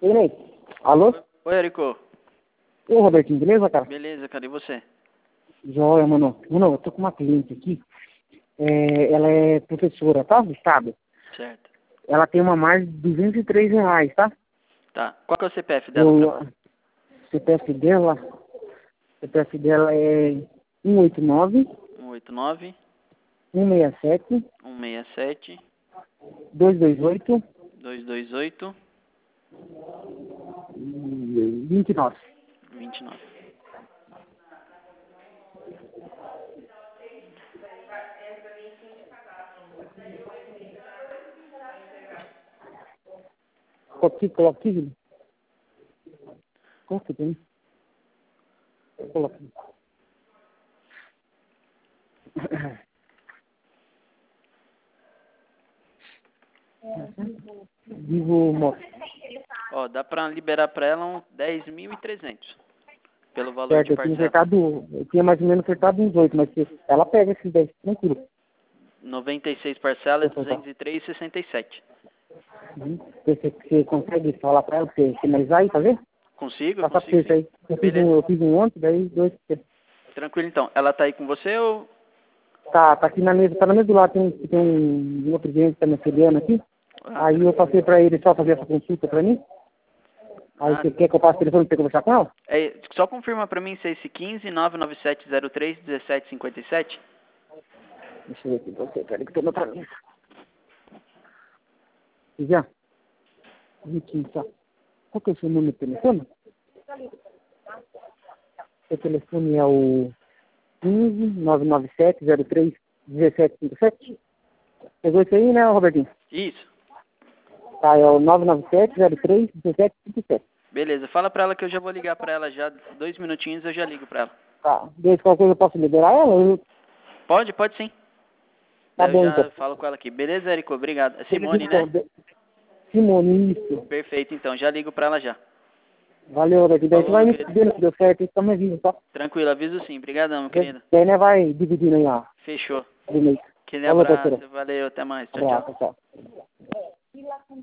Ei, Ney. Alô? Oi, Erico. Ô, Robertinho, beleza, cara? Beleza, cara, e você? Joia, mano. Mano, eu tô com uma cliente aqui. Ela é professora, tá? Do estado. Certo. Ela tem uma margem de R$ 203, tá? Tá. Qual que é o CPF dela? CPF dela... CPF dela é 189 189 167 167 228 228 29. 29. Coloca aqui, Júlio. Coloca aqui. Coloca aqui. Vivo Moto. Ó, dá pra liberar pra ela uns 10.300 pelo valor Certo, de parcela. eu tinha mais ou menos acertado uns 8, mas ela pega esses 10, tranquilo. 96 parcelas, Vou soltar. 203,67. Você consegue falar pra ela pra você finalizar aí, tá vendo? Consigo? Passar pra Consigo você isso sim. aí. Beleza. Eu fiz um ontem, daí dois. Tranquilo então. Ela tá aí com você ou... Tá aqui na mesa, tá na mesa do lado, tem um outro gente que tá me auxiliando aqui. Aí eu passei pra ele só fazer essa consulta pra mim. Aí você quer que eu passe o telefone pra você conversar com ela? Só confirma pra mim se é esse 15 99703 1757. Deixa eu ver aqui pra você, peraí que eu tô na mesa. Já? Aqui, tá. Qual que é o seu número de telefone? Seu telefone é o 15 997 03 1757. Pegou isso aí, né, Robertinho? Isso. Tá, é o 997 03 1757. Beleza. Fala pra ela que eu já vou ligar pra ela já. 2 minutinhos eu já ligo pra ela. Tá, desde qualquer coisa eu posso liberar ela? Pode sim. Tá Daí eu bom, já então. falo com ela aqui. Beleza, Érico? Obrigado. É Beleza, Simone, né? então. Simone, isso. Perfeito, então. Já ligo pra ela já. Valeu, Robertinho. Daí você Falou, vai meu me querido. pedindo se deu certo, isso tá me avisando, tá? Tranquilo, aviso sim. Obrigadão, meu querido. Daí, né, vai dividindo aí, ó, Fechou. do mês. Aquele Falou, parceiro. abraço. Valeu, até mais. Tchau, tchau. Abraço, tchau.